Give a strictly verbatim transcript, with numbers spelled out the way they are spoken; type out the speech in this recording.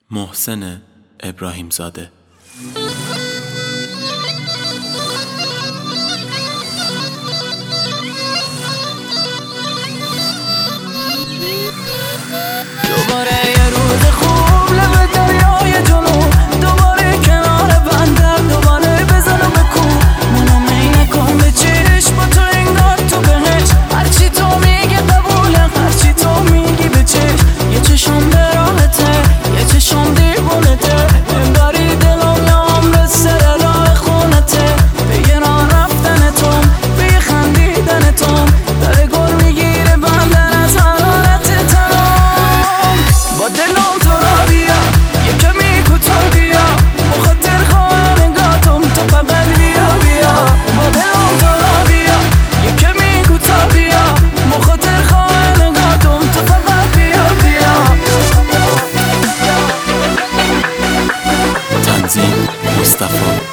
محسن ابراهیم زاده. دوباره یه روز خوب لب دریای جنوب، دوباره کنار بندر، دوباره بزنم به کوه. منو می نکن به چشم، با تو انگار تو بهش. هرچی تو میگه قبوله، هرچی تو میگی به چشم. یه چشم به راحته، یه چشم دیوونته، انگاری دلم یه عمر سر راه خونته. به یه راه رفتن تو، به یه خندیدن تو، داره گل میگیره بندر از حرارت تنم. با دلم تو را بیا، یه کمی کوتاه بیا، بخاطر خواهم انگاتم تو فقط بیا بیا. با دلم تو را بیا، یه کمی کوتاه بیا، بخاطر خواهم انگاتم تو فقط بیا بیا. تنظیم مصطفی